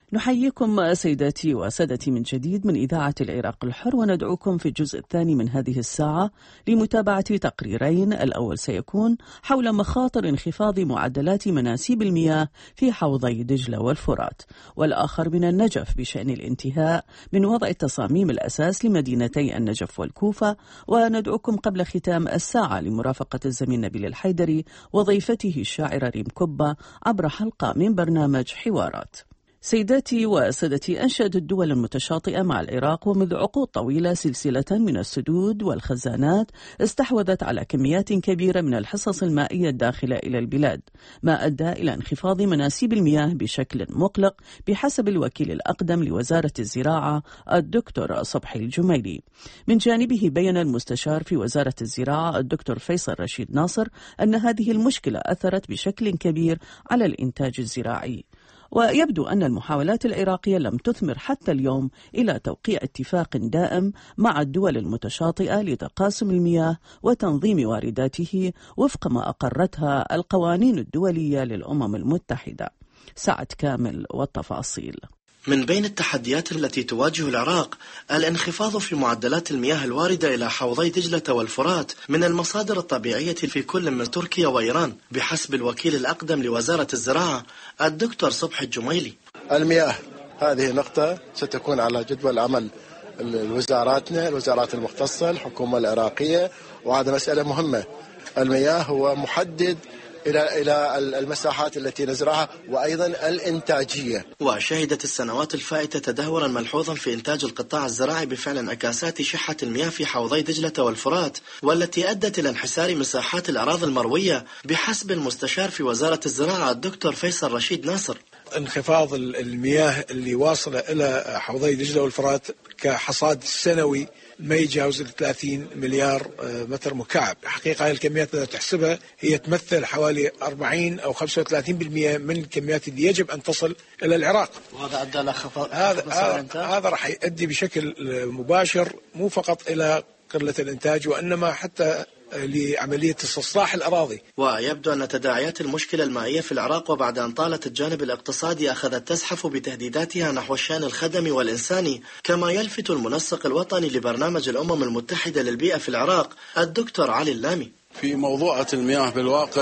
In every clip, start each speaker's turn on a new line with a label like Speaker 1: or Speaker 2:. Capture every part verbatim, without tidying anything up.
Speaker 1: نحييكم سيداتي وسادتي من جديد من إذاعة العراق الحر، وندعوكم في الجزء الثاني من هذه الساعة لمتابعة تقريرين. الأول سيكون حول مخاطر انخفاض معدلات مناسيب المياه في حوضي دجلة والفرات، والآخر من النجف بشأن الانتهاء من وضع التصاميم الأساس لمدينتي النجف والكوفة. وندعوكم قبل ختام الساعة لمرافقة الزميل نبيل الحيدري وضيفته الشاعرة ريم كبة عبر حلقة من برنامج حوارات. سيداتي وسادتي، أنشأت الدول المتشاطئة مع العراق ومنذ عقود طويلة سلسلة من السدود والخزانات استحوذت على كميات كبيرة من الحصص المائية الداخلة إلى البلاد، ما أدى إلى انخفاض مناسيب المياه بشكل مقلق بحسب الوكيل الأقدم لوزارة الزراعة الدكتور صبحي الجميلي. من جانبه بيّن المستشار في وزارة الزراعة الدكتور فيصل رشيد ناصر أن هذه المشكلة أثرت بشكل كبير على الإنتاج الزراعي، ويبدو أن المحاولات العراقية لم تثمر حتى اليوم إلى توقيع اتفاق دائم مع الدول المتشاطئة لتقاسم المياه وتنظيم وارداته وفق ما أقرتها القوانين الدولية للأمم المتحدة. سعد كامل والتفاصيل.
Speaker 2: من بين التحديات التي تواجه العراق الانخفاض في معدلات المياه الواردة إلى حوضي دجلة والفرات من المصادر الطبيعية في كل من تركيا وإيران بحسب الوكيل الأقدم لوزارة الزراعة الدكتور صبحي الجميلي.
Speaker 3: المياه هذه نقطة ستكون على جدول عمل الوزاراتنا الوزارات المختصة الحكومة العراقية، وهذا مسألة مهمة. المياه هو محدد إلى إلى المساحات التي نزرعها وأيضا الإنتاجية.
Speaker 2: وشهدت السنوات الفائتة تدهورا ملحوظا في إنتاج القطاع الزراعي بفعل انعكاسات شحة المياه في حوضي دجلة والفرات، والتي أدت إلى انحسار مساحات الأراضي المروية بحسب المستشار في وزارة الزراعة الدكتور فيصل رشيد ناصر.
Speaker 4: انخفاض المياه اللي واصلة إلى حوضي دجلة والفرات كحصاد سنوي ما يجاوز ثلاثين مليار متر مكعب. حقيقة هاي الكميات إذا تحسبها هي تمثل حوالي أربعين أو خمسة وثلاثين بالمئة من الكميات اللي يجب أن تصل إلى العراق.
Speaker 2: وهذا أدى لخفاض
Speaker 4: هذا هذا راح يؤدي بشكل مباشر مو فقط إلى قلة الإنتاج وإنما حتى لعملية استصلاح الأراضي.
Speaker 2: ويبدو أن تداعيات المشكلة المائية في العراق وبعد أن طالت الجانب الاقتصادي أخذت تزحف بتهديداتها نحو الشأن الخدمي والإنساني، كما يلفت المنسق الوطني لبرنامج الأمم المتحدة للبيئة في العراق الدكتور علي اللامي.
Speaker 5: في موضوعة المياه بالواقع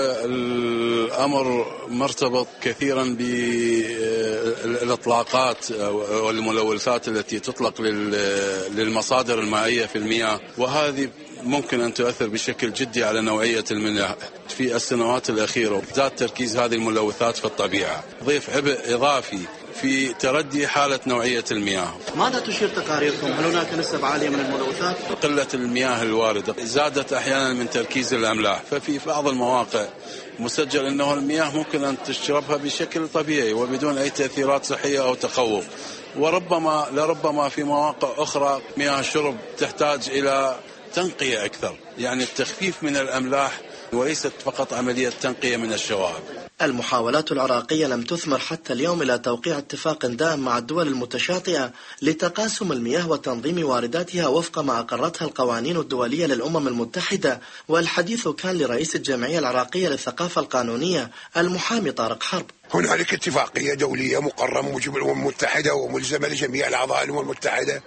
Speaker 5: الأمر مرتبط كثيرا بالإطلاقات والملوثات التي تطلق للمصادر المائية في المياه، وهذه ممكن أن تؤثر بشكل جدي على نوعية المياه. في السنوات الأخيرة زاد تركيز هذه الملوثات في الطبيعة، ضيف عبء إضافي في تردي حالة نوعية المياه.
Speaker 2: ماذا تشير تقاريركم؟ هل هناك نسب عالية من الملوثات؟
Speaker 5: قلة المياه الواردة زادت أحيانا من تركيز الأملاح، ففي بعض المواقع مسجل أنه المياه ممكن أن تشربها بشكل طبيعي وبدون أي تأثيرات صحية أو تخوف، وربما لربما في مواقع أخرى مياه الشرب تحتاج إلى تنقية أكثر، يعني التخفيف من الأملاح وليست فقط عملية تنقية من الشوائب.
Speaker 2: المحاولات العراقية لم تثمر حتى اليوم إلى توقيع اتفاق دائم مع الدول المتشاطئة لتقاسم المياه وتنظيم وارداتها وفق ما أقرتها القوانين الدولية للأمم المتحدة. والحديث كان لرئيس الجمعية العراقية للثقافة القانونية المحامي طارق حرب.
Speaker 6: هنالك اتفاقية دولية مقررة موجب الأمم المتحدة وملزمة لجميع الأعضاء الأمم المتحدة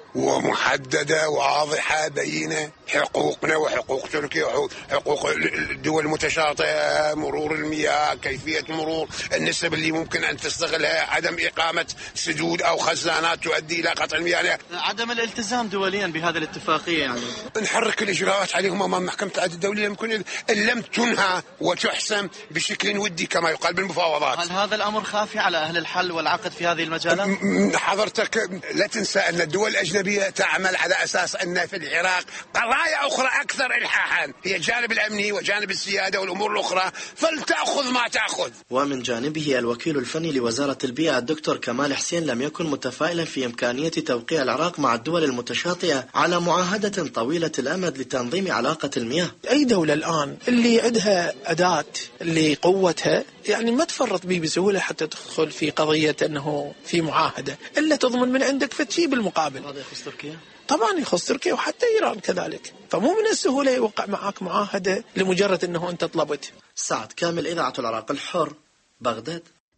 Speaker 6: ومحددة واضحة بينة، حقوقنا وحقوق تركيا وحقوق الدول المتشاطئة، مرور المياه، كيفية مرور، النسب اللي ممكن أن تستغلها، عدم إقامة سدود أو خزانات تؤدي إلى قطع المياه،
Speaker 2: عدم الالتزام دوليا بهذه الاتفاقية. يعني
Speaker 6: نحرك الإجراءات عليهم أمام محكمة العدل الدولية يمكن إن لم تنهى وتحسم بشكل ودي كما يقال بالمفاوضات.
Speaker 2: هل هذا الأمر خافي على أهل الحل والعقد في هذه المجالات؟
Speaker 6: حضرتك لا تنسى أن الدول الأجنبية تعمل على أساس أن في العراق قضايا أخرى أكثر إلحاحا، هي الجانب الأمني وجانب السيادة والأمور الأخرى، فلتأخذ ما تأخذ.
Speaker 2: ومن جانبه الوكيل الفني لوزارة البيئة الدكتور كمال حسين لم يكن متفائلا في إمكانية توقيع العراق مع الدول المتشاطئة على معاهدة طويلة الأمد لتنظيم علاقة المياه.
Speaker 7: أي دولة الآن اللي عندها أداة اللي قوتها يعني ما تفرط به بسهولة حتى تدخل في قضية أنه في معاهدة إلا تضمن من عندك فتشي بالمقابل.
Speaker 2: هذا يخص تركيا؟
Speaker 7: طبعا يخص تركيا وحتى إيران كذلك، فمو من السهولة يوقع معك معاهدة لمجرد أنه أنت طلبت.
Speaker 2: سعد كامل، إذاعة العراق الحر، بغداد.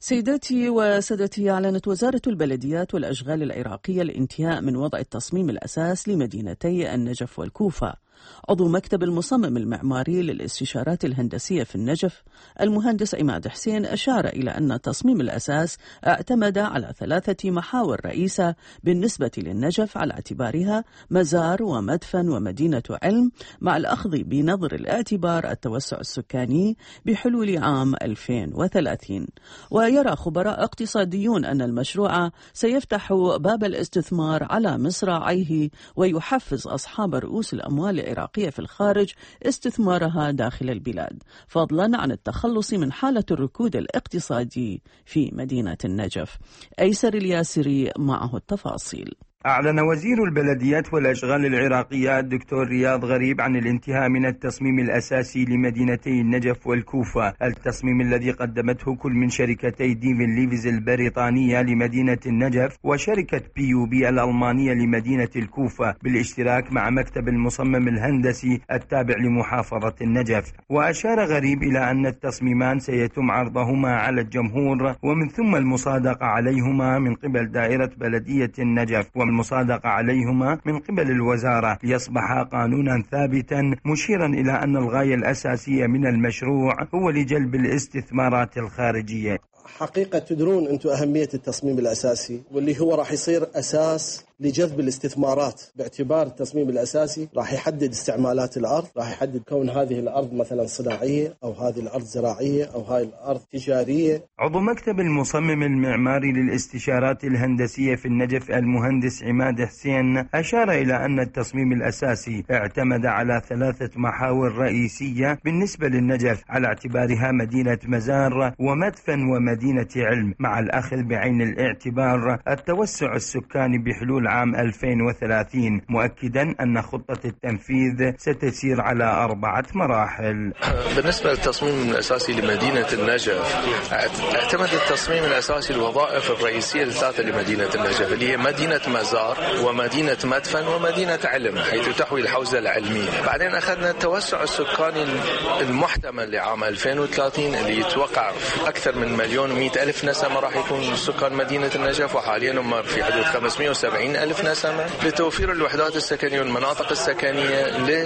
Speaker 1: سيداتي وسادتي، أعلنت وزارة البلديات والأشغال العراقية الانتهاء من وضع التصميم الأساس لمدينتي النجف والكوفة. عضو مكتب المصمم المعماري للاستشارات الهندسية في النجف المهندس عماد حسين أشار إلى أن تصميم الأساس اعتمد على ثلاثة محاور رئيسة بالنسبة للنجف على اعتبارها مزار ومدفن ومدينة علم، مع الأخذ بنظر الاعتبار التوسع السكاني بحلول عام ألفين وثلاثين. ويرى خبراء اقتصاديون أن المشروع سيفتح باب الاستثمار على مصراعيه ويحفز أصحاب رؤوس الأموال العراقية في الخارج استثمارها داخل البلاد، فضلا عن التخلص من حالة الركود الاقتصادي في مدينة النجف. أيسر الياسري معه التفاصيل.
Speaker 8: أعلن وزير البلديات والأشغال العراقية الدكتور رياض غريب عن الانتهاء من التصميم الأساسي لمدينتي النجف والكوفة، التصميم الذي قدمته كل من شركتي ديفن ليفز البريطانية لمدينة النجف وشركة بي يو بي الألمانية لمدينة الكوفة بالاشتراك مع مكتب المصمم الهندسي التابع لمحافظة النجف. وأشار غريب إلى أن التصميمان سيتم عرضهما على الجمهور ومن ثم المصادقة عليهما من قبل دائرة بلدية النجف المصادقة عليهما من قبل الوزارة ليصبح قانونا ثابتا، مشيرا إلى أن الغاية الأساسية من المشروع هو لجلب الاستثمارات الخارجية.
Speaker 9: حقيقة تدرون أنتم أهمية التصميم الأساسي، واللي هو راح يصير أساس لجذب الاستثمارات، باعتبار التصميم الأساسي راح يحدد استعمالات الأرض، راح يحدد كون هذه الأرض مثلا صناعية أو هذه الأرض زراعية أو هاي الأرض تجارية.
Speaker 8: عضو مكتب المصمم المعماري للاستشارات الهندسية في النجف المهندس عماد حسين أشار إلى أن التصميم الأساسي اعتمد على ثلاثة محاور رئيسية بالنسبة للنجف على اعتبارها مدينة مزار ومدفن ومدينة علم، مع الأخذ بعين الاعتبار التوسع السكاني بحلول عام ألفين وثلاثين، مؤكدا أن خطة التنفيذ ستسير على أربعة مراحل.
Speaker 10: بالنسبة للتصميم الأساسي لمدينة النجف، اعتمد التصميم الأساسي الوظائف الرئيسية الثلاثة لمدينة النجف اللي هي مدينة مزار ومدينة مدفن ومدينة علم، حيث تحوي الحوزة العلمية. بعدين أخذنا التوسع السكاني المحتمل لعام ألفين وثلاثين اللي يتوقع أكثر من مليون ومئة ألف نسمة راح يكون سكان مدينة النجف، وحاليا هم في حدود خمسمئة وسبعين ألف نسمة، لتوفير الوحدات السكنية والمناطق السكنية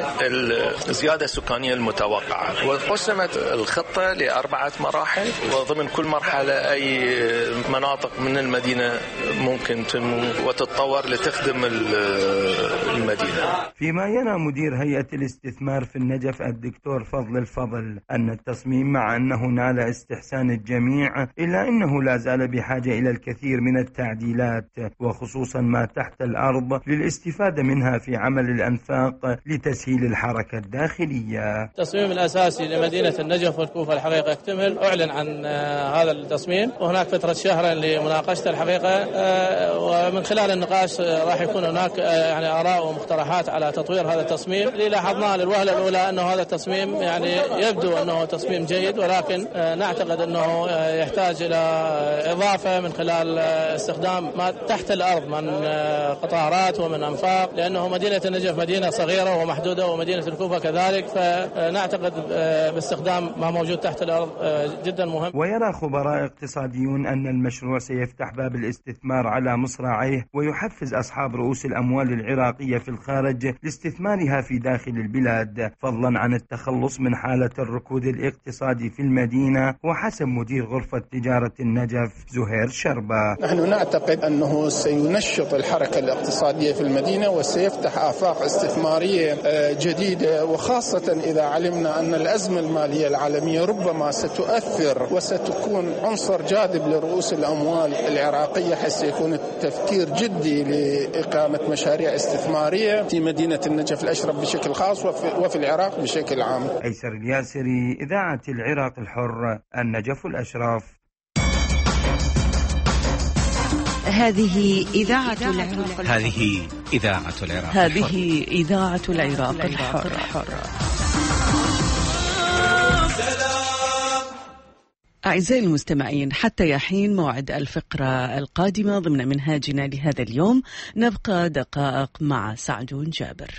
Speaker 10: للزيادة السكانية المتوقعة. وقسمت الخطة لأربعة مراحل، وضمن كل مرحلة أي مناطق من المدينة ممكن تنمو وتتطور لتخدم المدينة.
Speaker 8: فيما يرى مدير هيئة الاستثمار في النجف الدكتور فضل الفضل أن التصميم مع أنه نال استحسان الجميع إلا أنه لا زال بحاجة إلى الكثير من التعديلات، وخصوصا ما تحت الأرض للاستفادة منها في عمل الأنفاق لتسهيل الحركة الداخلية.
Speaker 11: التصميم الأساسي لمدينة النجف والكوفة الحقيقة اكتمل، أعلن عن هذا التصميم وهناك فترة شهرين لمناقشته الحقيقة، ومن خلال النقاش راح يكون هناك يعني آراء ومقترحات على تطوير هذا التصميم. اللي لاحظناه للوهلة الأولى أنه هذا التصميم يعني يبدو أنه تصميم جيد، ولكن نعتقد أنه يحتاج إلى إضافة من خلال استخدام ما تحت الأرض من قطارات ومن أنفاق، لأنه مدينة النجف مدينة صغيرة ومحدودة ومدينة الكوفة كذلك، فنعتقد باستخدام ما موجود تحت الأرض جدا مهم.
Speaker 8: ويرى خبراء اقتصاديون أن المشروع سيفتح باب الاستثمار على مصراعيه ويحفز أصحاب رؤوس الأموال العراقية في الخارج لاستثمارها في داخل البلاد، فضلا عن التخلص من حالة الركود الاقتصادي في المدينة. وحسب مدير غرفة تجارة النجف زهير شربة،
Speaker 7: نحن نعتقد أنه سينشط الحركة الاقتصادية في المدينة وسيفتح آفاق استثمارية جديدة، وخاصة إذا علمنا أن الأزمة المالية العالمية ربما ستؤثر وستكون عنصر جاذب لرؤوس الأموال العراقية، حيث يكون التفكير جدي لإقامة مشاريع استثمارية في مدينة النجف الأشرف بشكل خاص وفي العراق بشكل عام.
Speaker 8: أيسر الياسري، إذاعة العراق الحر، النجف الأشرف.
Speaker 12: هذه إذاعة العراق الحر.
Speaker 13: هذه إذاعة العراق الحر.
Speaker 1: هذه إذاعة العراق الحر. أعزائي المستمعين، حتى يحين موعد الفقرة القادمة ضمن منهاجنا لهذا اليوم، نبقى دقائق مع سعدون جابر.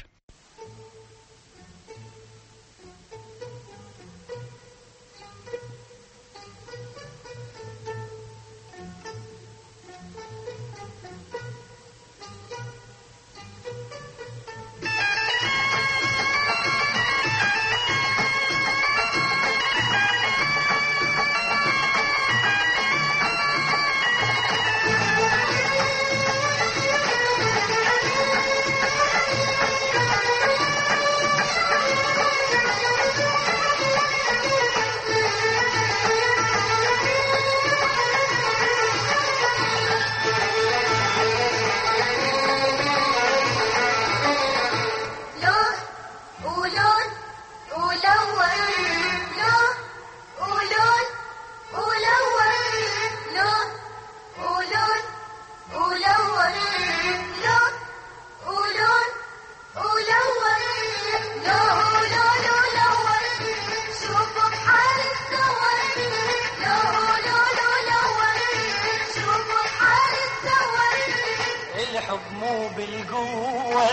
Speaker 12: الحب مو بالقوة.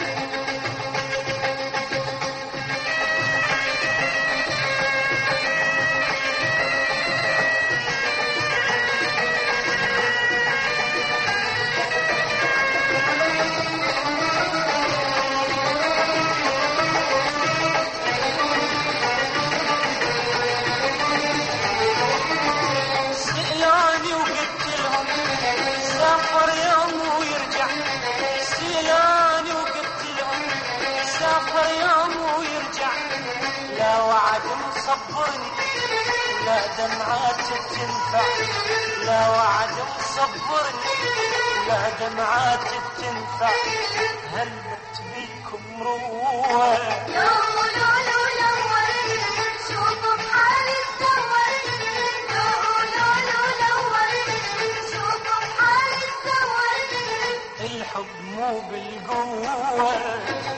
Speaker 12: لا دمعات تنفع، لا وعد مصبرني، لا دمعات تنفع، هلت بيكم روى. لو لو لو لو شوفوا بحالي تدور، لو لو لو لو شوفوا بحالي تدور، الحب مو بالقوة.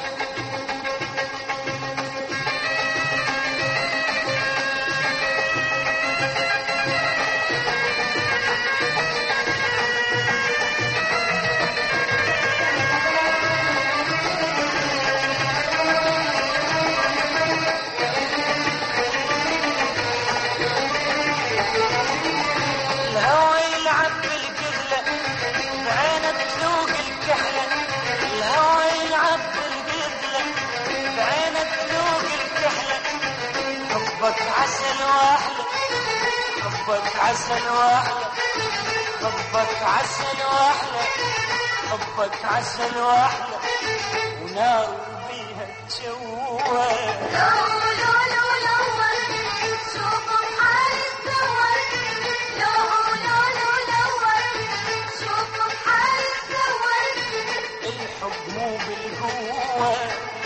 Speaker 12: عسل واحلى، حبك عسل واحلى، حبك عسل واحلى، حبك عسل واحلى، ونار بيها تشوى. لو لو لو لو شوفوا بحالي تدور، لو لو لو لو شوفوا بحالي تدور، الحب مو بالقوة.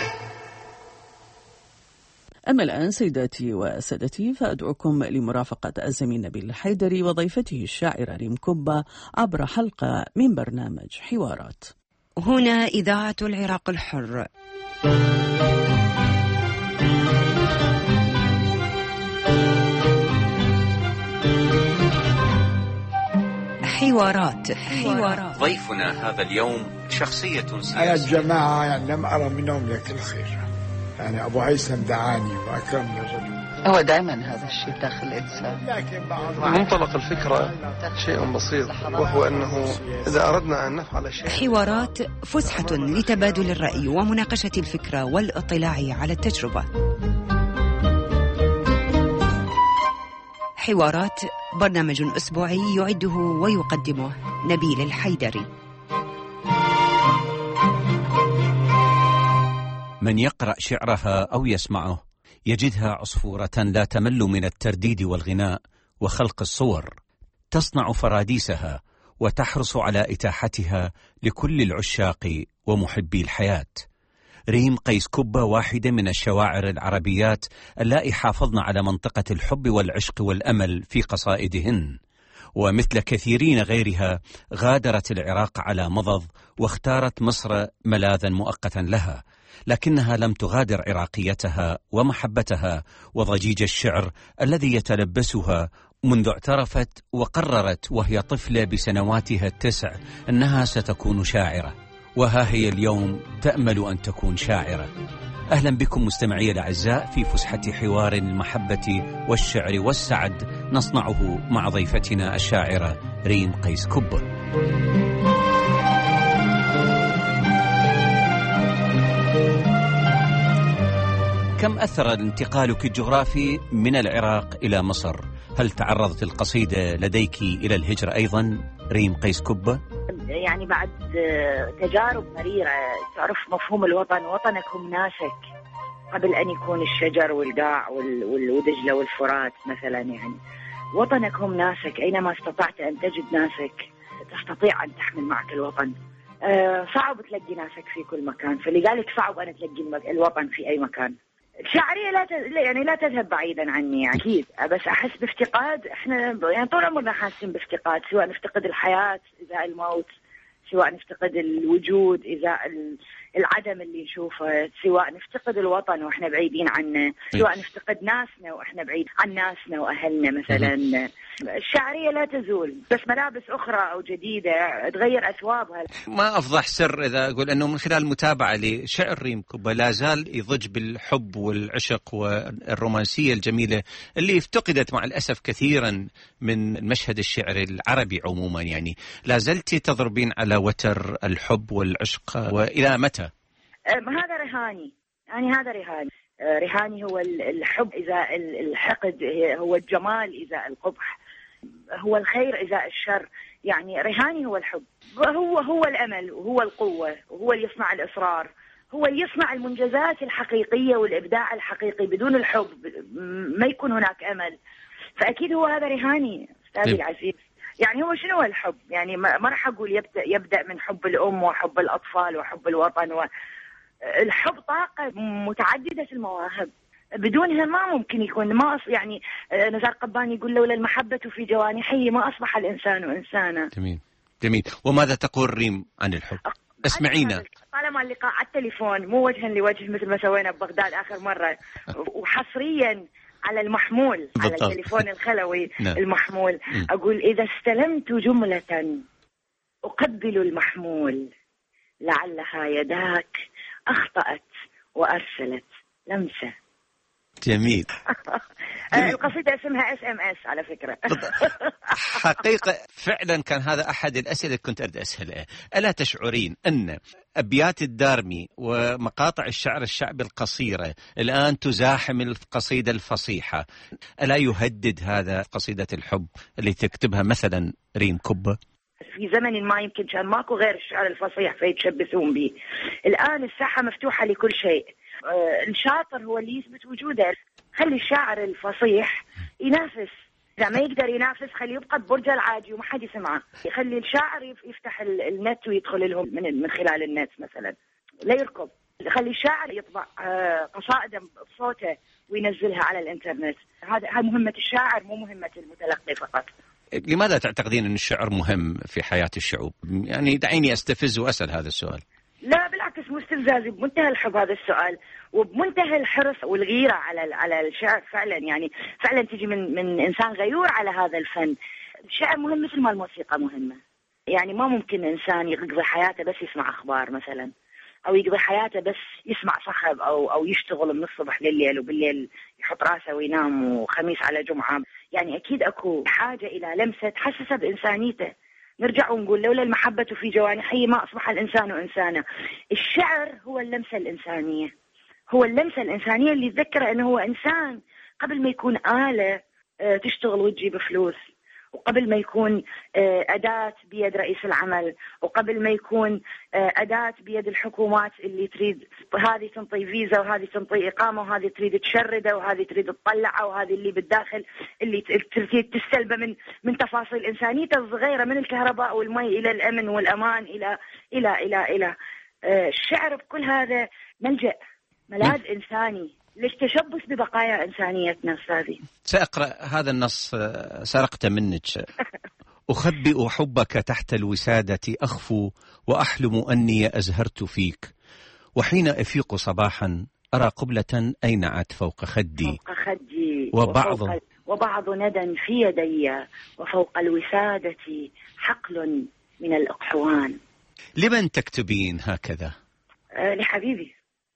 Speaker 1: أما الآن سيداتي وسادتي فأدعوكم لمرافقة الزميل نبيل الحيدري وضيفته الشاعرة ريم كبة عبر حلقة من برنامج حوارات.
Speaker 14: هنا إذاعة العراق الحر. حوارات. حوارات.
Speaker 13: ضيفنا هذا اليوم شخصية سياسية.
Speaker 4: أنا الجماعة يعني لم أرى منهم لك الخير، يعني أبو هيثم دعاني وأكرمني رجل.
Speaker 15: هو دائما هذا الشيء داخل الإنسان.
Speaker 16: منطلق الفكرة شيء بسيط، وهو أنه إذا أردنا أن نفعل شيء.
Speaker 14: حوارات فسحة لتبادل الرأي ومناقشة الفكرة والاطلاع على التجربة. حوارات برنامج أسبوعي يعده ويقدمه نبيل الحيدري.
Speaker 13: من يقرأ شعرها أو يسمعه يجدها عصفورة لا تمل من الترديد والغناء وخلق الصور، تصنع فراديسها وتحرص على إتاحتها لكل العشاق ومحبي الحياة. ريم قيس كبة واحدة من الشواعر العربيات اللائي حافظن على منطقة الحب والعشق والأمل في قصائدهن، ومثل كثيرين غيرها غادرت العراق على مضض واختارت مصر ملاذا مؤقتا لها، لكنها لم تغادر عراقيتها ومحبتها وضجيج الشعر الذي يتلبسها منذ اعترفت وقررت وهي طفلة بسنواتها التسع أنها ستكون شاعرة، وها هي اليوم تأمل أن تكون شاعرة. أهلا بكم مستمعي الأعزاء في فسحة حوار المحبة والشعر والسعد نصنعه مع ضيفتنا الشاعرة ريم قيس كبة. كم أثر انتقالك الجغرافي من العراق إلى مصر؟ هل تعرضت القصيدة لديك إلى الهجرة أيضا ريم قيس كبة؟
Speaker 17: يعني بعد تجارب مريرة تعرف مفهوم الوطن، وطنك هم ناسك قبل أن يكون الشجر والقاع والدجلة والفرات مثلا. يعني وطنك هم ناسك، أينما استطعت أن تجد ناسك تستطيع أن تحمل معك الوطن. أه صعب تلاقي ناسك في كل مكان، فلذلك صعب أن تلاقي الوطن في أي مكان. الشعرية لا ت... يعني لا تذهب بعيدا عني أكيد، بس أحس بافتقاد. إحنا يعني طول عمرنا حاسين بافتقاد، سواء نفتقد الحياة إزاء الموت، سواء نفتقد الوجود إزاء ال... العدم اللي نشوفه، سواء نفتقد الوطن واحنا بعيدين عنه، سواء نفتقد ناسنا واحنا بعيد عن ناسنا واهلنا مثلا. الشعريه لا تزول، بس ملابس اخرى او جديده تغير اثوابها.
Speaker 13: ما افضح سر اذا اقول انه من خلال متابعه لشعر ريم كوبا لا زال يضج بالحب والعشق والرومانسيه الجميله اللي افتقدت مع الاسف كثيرا من المشهد الشعري العربي عموما. يعني لا زلت تضربين على وتر الحب والعشق، والى متى؟
Speaker 17: هذا رهاني، يعني هذا رهاني. رهاني هو الحب إزاء الحقد، هو الجمال إزاء القبح، هو الخير إزاء الشر. يعني رهاني هو الحب، هو هو الأمل وهو القوة وهو اللي يصنع الإصرار، هو اللي يصنع المنجزات الحقيقية والإبداع الحقيقي. بدون الحب ما يكون هناك أمل. فأكيد هو هذا رهاني أستاذي العزيز. يعني هو شنو الحب؟ يعني ما راح أقول يبدأ يبدأ من حب الأم وحب الأطفال وحب الوطن. و الحب طاقة متعددة المواهب، بدونها ما ممكن يكون. ما أص... يعني نزار قباني يقول لولا المحبة في جوانحي ما أصبح الإنسان إنسانا.
Speaker 13: جميل جميل. وماذا تقول ريم عن الحب؟ اسمعينا.
Speaker 17: طالما اللقاء على التليفون مو وجها لوجه مثل ما سوينا ببغداد آخر مرة، وحصريا على المحمول بالضبط. على التليفون الخلوي المحمول. أقول إذا استلمت جملة أقبل المحمول لعلها يداك أخطأت وأرسلت لمسة.
Speaker 13: جميل.
Speaker 17: القصيدة اسمها اس ام اس على فكرة.
Speaker 13: حقيقة فعلا كان هذا أحد الأسئلة اللي كنت أريد أسأله. ألا تشعرين أن أبيات الدارمي ومقاطع الشعر الشعبي القصيرة الآن تزاحم القصيدة الفصيحة؟ ألا يهدد هذا قصيدة الحب اللي تكتبها مثلا ريم كوبا؟
Speaker 17: في زمن ما يمكن كان ماكو غير الشعر الفصيح فيتشبثون به. الآن الساحة مفتوحة لكل شيء. آه الشاطر هو اللي يثبت وجوده. خلي الشاعر الفصيح ينافس، إذا ما يقدر ينافس خليه يبقى ببرج العاجي وما حد يسمعه. يخلي الشاعر يفتح النت ويدخل لهم من من خلال النت مثلا، لا يركض. خلي الشاعر يطبع آه قصائد بصوته وينزلها على الانترنت. هذا هذه مهمة الشاعر مو مهمة المتلقي فقط.
Speaker 13: لماذا تعتقدين أن الشعر مهم في حياة الشعوب؟ يعني دعيني أستفز وأسأل هذا السؤال.
Speaker 17: لا بالعكس، مو استفزازي، بمنتهى الحب هذا السؤال وبمنتهى الحرص والغيرة على على الشعر. فعلا يعني فعلا تجي من من إنسان غيور على هذا الفن. الشعر مهم مثل ما الموسيقى مهمة. يعني ما ممكن إنسان يقضي حياته بس يسمع أخبار مثلا، أو يقضي حياته بس يسمع صخب، أو أو يشتغل من الصبح لليل وبالليل يحط راسه وينام وخميس على جمعة. يعني أكيد أكو حاجة إلى لمسة تحسسه بإنسانيته. نرجع ونقول لولا المحبة في جوانحي ما أصبح الإنسان إنسانا. الشعر هو اللمسة الإنسانية، هو اللمسة الإنسانية اللي تذكره أنه هو إنسان قبل ما يكون آلة تشتغل وتجيب فلوس، وقبل ما يكون أداة بيد رئيس العمل، وقبل ما يكون أداة بيد الحكومات اللي تريد هذه تنطي فيزا وهذه تنطي إقامة وهذه تريد تشرده وهذه تريد تطلعه وهذه اللي بالداخل اللي تريد تستلبه من من تفاصيل إنسانيته الصغيرة، من الكهرباء والمي إلى الأمن والأمان إلى إلى إلى إلى الشعر. بكل هذا ملجأ ملاذ إنساني للتشبث ببقايا إنسانيتنا. أستاذي
Speaker 13: سأقرأ هذا النص سرقته منك. أخبئ حبك تحت الوسادة أخفو وأحلم أني أزهرت فيك، وحين أفيق صباحا أرى قبلة أينعت فوق خدي
Speaker 17: فوق خدي
Speaker 13: وبعض
Speaker 17: وبعض ندى في يدي، وفوق الوسادة حقل من الأقحوان.
Speaker 13: لمن تكتبين هكذا؟
Speaker 17: أه لحبيبي.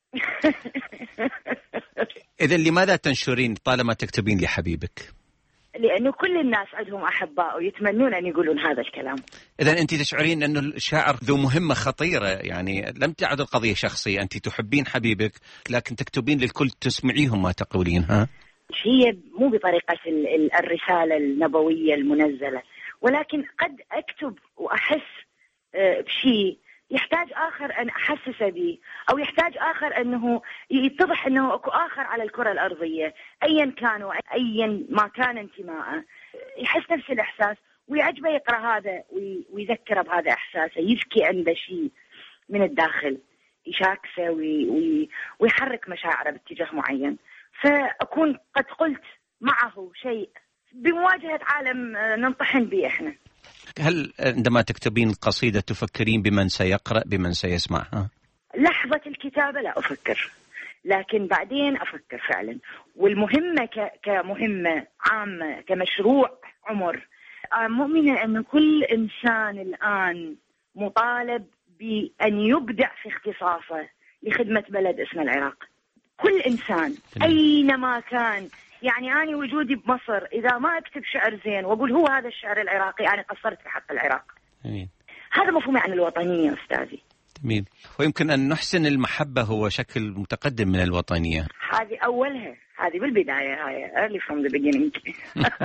Speaker 13: إذن لماذا تنشرين طالما تكتبين لحبيبك؟
Speaker 17: لأنه كل الناس عندهم أحباء ويتمنون أن يقولون هذا الكلام.
Speaker 13: إذن أنت تشعرين أنه الشاعر ذو مهمة خطيرة، يعني لم تعد القضية شخصية، أنت تحبين حبيبك لكن تكتبين للكل تسمعيهم ما تقولين. ها
Speaker 17: هي مو بطريقة الرسالة النبوية المنزلة، ولكن قد أكتب وأحس بشيء يحتاج آخر أن أحسس به، أو يحتاج آخر أنه يتضح أنه أكو آخر على الكرة الأرضية أيا كان وأيا ما كان انتماءه، يحس نفس الإحساس ويعجبه يقرأ هذا ويذكره بهذا إحساسه، يذكي عنده شيء من الداخل يشاكسه ويحرك مشاعره باتجاه معين. فأكون قد قلت معه شيء بمواجهة عالم ننطحن به إحنا.
Speaker 13: هل عندما تكتبين القصيدة تفكرين بمن سيقرأ، بمن سيسمعها؟
Speaker 17: لحظة الكتابة لا أفكر، لكن بعدين أفكر فعلا. والمهمة كمهمة عامة كمشروع عمر، مؤمنة أن كل إنسان الآن مطالب بأن يبدع في اختصاصه لخدمة بلد اسمه العراق. كل إنسان أينما كان. يعني أنا وجودي بمصر إذا ما أكتب شعر زين وأقول هو هذا الشعر العراقي، أنا قصرت في حق العراق.
Speaker 13: أمين.
Speaker 17: هذا مفهومي عن الوطنية أستاذي.
Speaker 13: جميل. ويمكن أن نحسن المحبة هو شكل متقدم من الوطنية.
Speaker 17: هذه أولها، هذه بالبداية، هاي early from the beginning.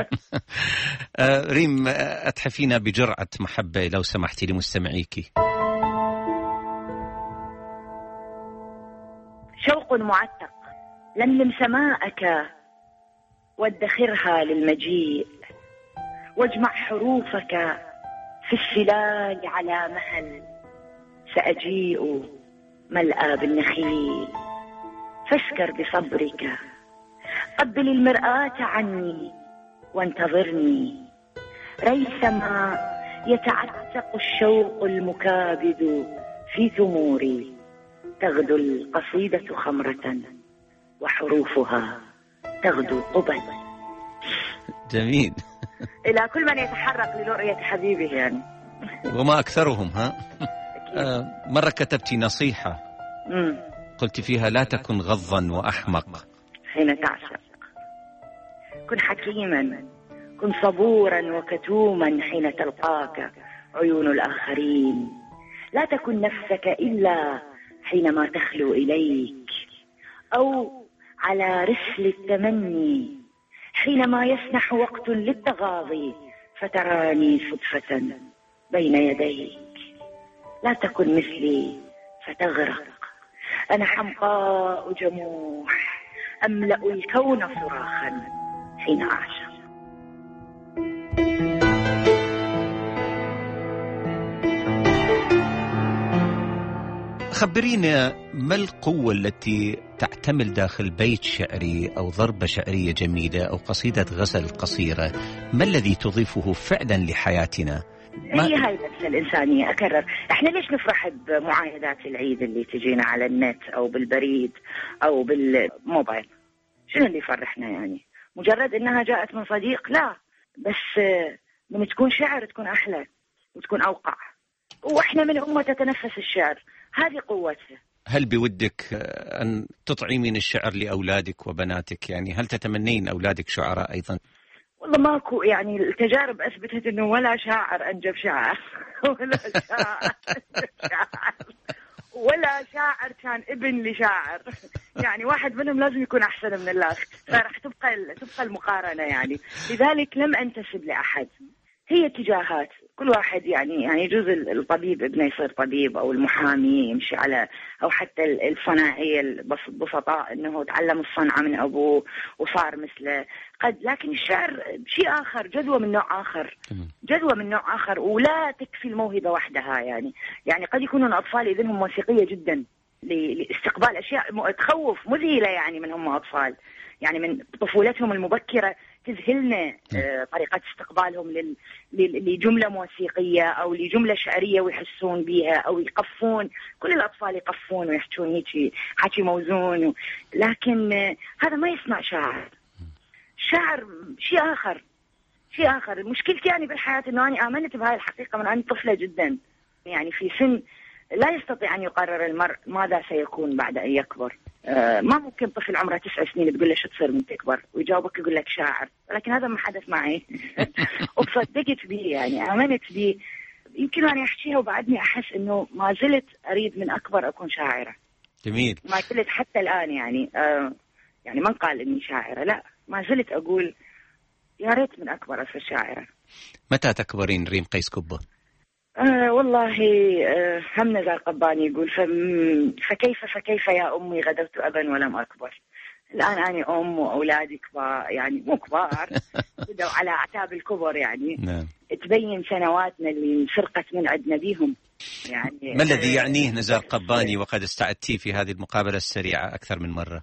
Speaker 13: ريم، أتحفينا بجرعة محبة لو سمحتي لمستمعيك.
Speaker 17: شوق معتق لملم سماءك وادخرها للمجيء، واجمع حروفك في السلاج على مهل، سأجيء ملأى بالنخيل، فاشكر بصبرك، قبل المرآة عني وانتظرني، ريثما يتعتق الشوق المكابد في ثموري، تغدو القصيدة خمرة وحروفها تغدو قبل.
Speaker 13: جميل.
Speaker 17: إلى كل من يتحرك لرؤية حبيبه يعني.
Speaker 13: وما أكثرهم. ها آه مرة كتبتي نصيحة
Speaker 17: مم.
Speaker 13: قلت فيها لا تكن غضا وأحمق
Speaker 17: حين تعشق، كن حكيما، كن صبورا وكتوما حين تلقاك عيون الآخرين، لا تكن نفسك إلا حينما تخلو إليك، أو على رسل التمني حينما يسنح وقت للتغاضي فتراني صدفة بين يديك، لا تكن مثلي فتغرق، أنا حمقاء جموح أملأ الكون صراخا حين أعشق.
Speaker 13: خبرينا ما القوة التي تعتمل داخل بيت شعري أو ضربة شعرية جميلة أو قصيدة غزل قصيرة، ما الذي تضيفه فعلا لحياتنا؟
Speaker 17: هي هاي نفس الإنسانية. أكرر، إحنا ليش نفرح بمعايدات العيد اللي تجينا على النت أو بالبريد أو بالموبايل؟ شنو اللي يفرحنا يعني؟ مجرد إنها جاءت من صديق؟ لا، بس من تكون شعر تكون أحلى وتكون أوقع، وإحنا من أمة تتنفس الشعر، هذه قوته.
Speaker 13: هل بودك أن تطعمين الشعر لأولادك وبناتك؟ يعني هل تتمنين أولادك شعراء أيضا؟
Speaker 17: والله ماكو، يعني التجارب أثبتت أنه ولا شاعر أنجب شاعر ولا شاعر شاعر ولا شاعر كان ابن لشاعر، يعني واحد منهم لازم يكون أحسن من الآخر، فرح تبقى تبقى المقارنة يعني. لذلك لم أنتسب لأحد، هي اتجاهات كل واحد يعني. يعني يجوز الطبيب ابنه يصير طبيب، أو المحامي يمشي على، أو حتى الصناعية البسطاء أنه تعلم الصنعة من أبوه وصار مثله قد. لكن الشعر شيء آخر، جذوة من نوع آخر، جذوة من نوع آخر، ولا تكفي الموهبة وحدها يعني. يعني قد يكونون أطفال إذنهم موسيقية جدا لاستقبال أشياء تخوف مذهلة يعني من هم أطفال، يعني من طفولتهم المبكرة تذهلنا طريقة استقبالهم لجملة موسيقية أو لجملة شعرية ويحسون بها أو يقفون. كل الأطفال يقفون ويحكون هيك حكي موزون، لكن هذا ما يسمع شاعر. شعر شيء آخر، شيء آخر. مشكلتي يعني بالحياة أنه أنا آمنت بهاي الحقيقة من أنا طفلة جدا، يعني في سن لا يستطيع أن يقرر المرء ماذا سيكون بعد أن يكبر. آه ما ممكن طفل عمره تسع سنين تقول له شو تصير من تكبر ويجاوبك يقول لك شاعر، لكن هذا ما حدث معي. وصدقت به يعني، آمنت به. يمكن أن أحكيها وبعدني أحس أنه ما زلت أريد من أكبر أكون شاعرة.
Speaker 13: جميل.
Speaker 17: ما زلت حتى الآن يعني آه يعني من قال إني شاعرة، لا، ما زلت أقول يا ريت من أكبر أصير شاعرة.
Speaker 13: متى تكبرين ريم قيس كبة؟
Speaker 17: آه والله آه هم نزار قباني يقول فكيف فكيف يا أمي غدرت أبا ولم أكبر. الآن أنا أم وأولادي كبار، يعني مو كبار بدأوا على أعتاب الكبر يعني.
Speaker 13: نعم.
Speaker 17: تبين سنواتنا اللي انسرقت من عندنا بيهم يعني.
Speaker 13: ما الذي يعنيه نزار قباني وقد استعدتي في هذه المقابلة السريعة أكثر من مرة؟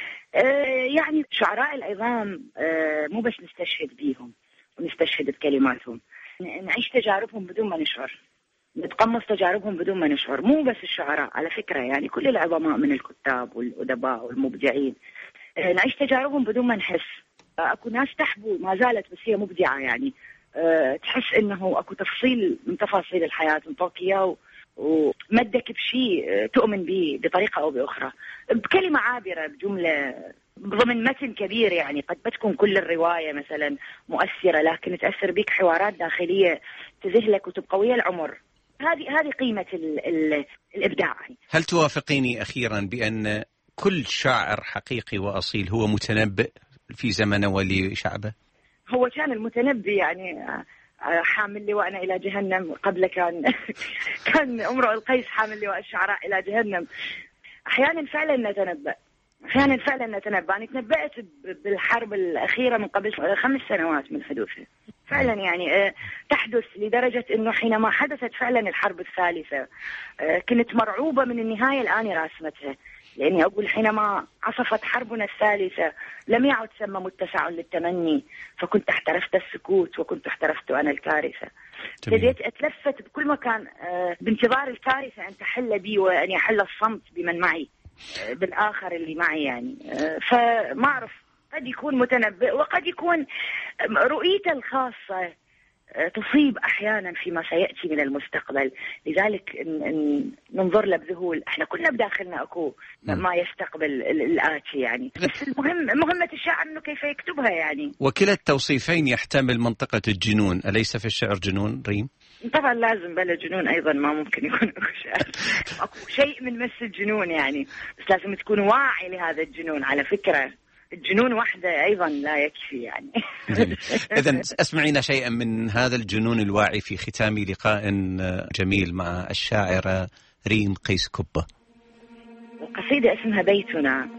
Speaker 17: آه يعني شعراء العظام آه مو بس نستشهد بيهم ونستشهد بكلماتهم، نعيش تجاربهم بدون ما نشعر. نتقمص تجاربهم بدون ما نشعر. مو بس الشعراء على فكرة، يعني كل العظماء من الكتاب والأدباء والمبدعين نعيش تجاربهم بدون ما نحس. أكو ناس تحبو ما زالت بس هي مبدعة، يعني تحس إنه أكو تفصيل من تفاصيل الحياة انطوك إياه ومدك بشيء تؤمن به بطريقة أو بأخرى، بكلمة عابرة، بجملة، ضمن متن كبير. يعني قد بتكون كل الرواية مثلا مؤثرة، لكن تأثر بك حوارات داخلية تذهلك وتبقى ويا العمر. هذه هذه قيمة ال ال الإبداع.
Speaker 13: هل توافقيني أخيرا بأن كل شاعر حقيقي وأصيل هو متنبئ في زمنه ولشعبه؟
Speaker 17: هو كان المتنبي يعني حامل لواءنا إلى جهنم، قبل كان كان امرؤ القيس حامل لواء الشعراء إلى جهنم. أحيانا فعلا نتنبأ، أحيانا فعلا نتنبأ. أنا تنبأت بالحرب الأخيرة من قبل خمس سنوات من حدوثها فعلا، يعني تحدث لدرجة أنه حينما حدثت فعلا الحرب الثالثة كنت مرعوبة من النهاية الآن راسمتها، لأني أقول حينما عصفت حربنا الثالثة لم يعد ثم متسع للتمني، فكنت احترفت السكوت وكنت احترفت أنا الكارثة. بديت أتلفت بكل مكان بانتظار الكارثة أن تحل بي وأن يحل الصمت بمن معي، بالآخر اللي معي يعني. فما أعرف، قد يكون متنبئ وقد يكون رؤيته الخاصة تصيب أحيانا فيما سيأتي من المستقبل، لذلك ننظر له بذهول. احنا كلنا بداخلنا أكو ما يستقبل الآتي يعني، بس المهم مهمة الشاعر أنه كيف يكتبها يعني.
Speaker 13: وكلا التوصيفين يحتمل منطقة الجنون، أليس في الشعر جنون ريم؟
Speaker 17: طبعا لازم بلا جنون أيضا، ما ممكن يكون أكو شعر أكو شيء من مس الجنون يعني، بس لازم تكون واعي لهذا الجنون. على فكرة الجنون وحده أيضا لا يكفي يعني.
Speaker 13: إذن اسمعينا شيئا من هذا الجنون الواعي في ختام لقاء جميل مع الشاعرة ريم قيس كبة.
Speaker 17: قصيدة اسمها بيتنا.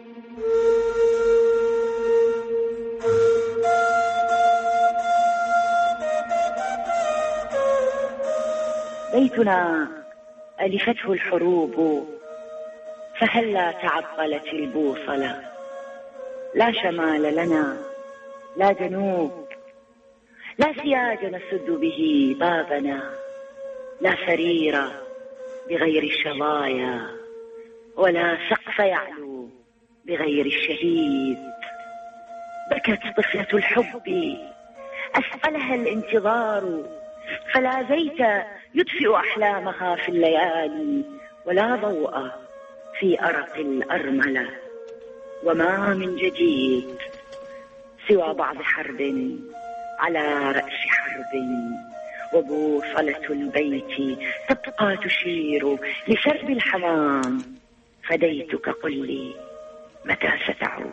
Speaker 17: بيتنا ألفته الحروب، فهلا تعطلت البوصلة. لا شمال لنا، لا جنوب، لا سياج نسد به بابنا، لا سرير بغير الشظايا، ولا سقف يعلو بغير الشهيد. بكت طفلة الحب أسألها الانتظار، فلا زيت يدفئ أحلامها في الليالي، ولا ضوء في أرق الأرملة. وما من جديد سوى بعض حرب على رأس حرب، وبوصلة البيت تبقى تشير لسرب الحمام. فديتك قل لي متى ستعود.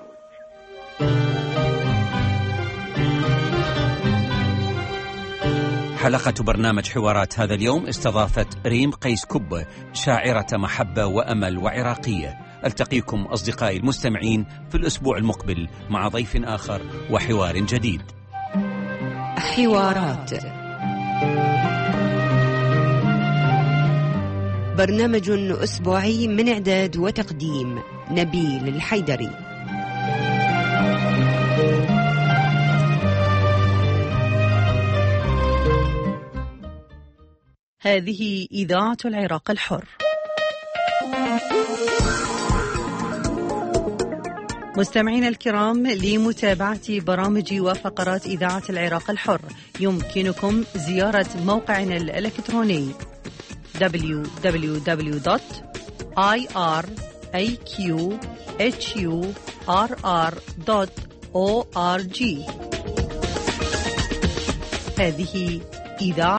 Speaker 13: حلقة برنامج حوارات هذا اليوم استضافت ريم قيس كبة، شاعرة محبة وأمل وعراقية. ألتقيكم أصدقائي المستمعين في الأسبوع المقبل مع ضيف آخر وحوار جديد.
Speaker 14: حوارات، برنامج أسبوعي من إعداد وتقديم نبيل الحيدري.
Speaker 1: هذه إذاعة العراق الحر. مستمعينا الكرام، لمتابعة برامج وفقرات إذاعة العراق الحر يمكنكم زيارة موقعنا الإلكتروني دبليو دبليو دبليو دوت آي آر إيه كيو إتش يو آر آر دوت أو آر جي. هذه إذاعة